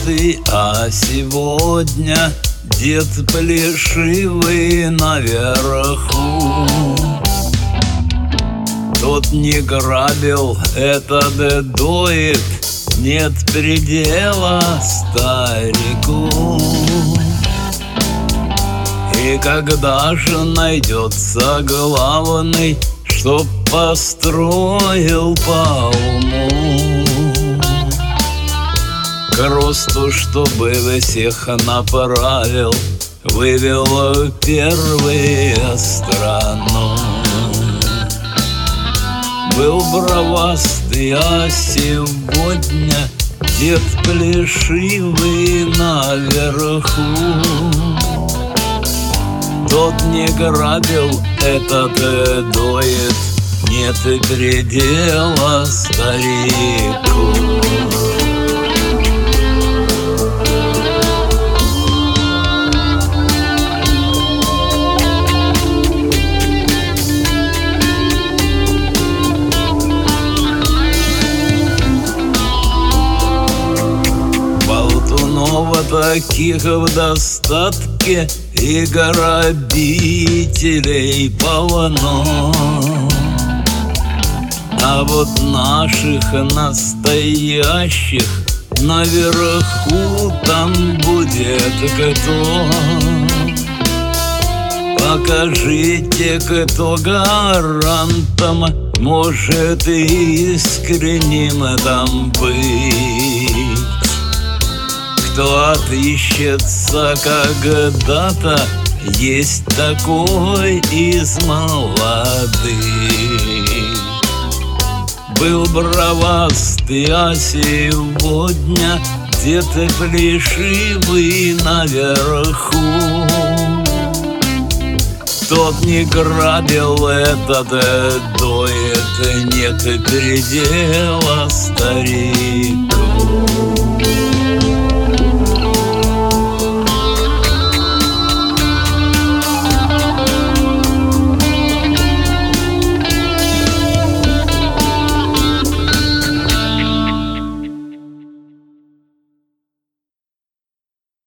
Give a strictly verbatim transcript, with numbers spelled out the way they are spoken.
ты, а сегодня дед плешивый наверху. Тот не грабил, этот доит, нет предела старику. И когда же найдется главный, чтоб построил по уму, к росту, чтобы всех направил, вывел первые страну. Был бравастый, а сегодня дед плешивый наверху. Тот не грабил, этот доит, нет и предела старику. Таких в достатке и грабителей полно, а вот наших настоящих наверху там будет кто. Покажите, кто гарантом может искренним там быть, кто отыщется когда-то, есть такой из молодых. Был бравастый, а сегодня дед плешивый наверху. Тот не грабил, этот доит, нет предела старику.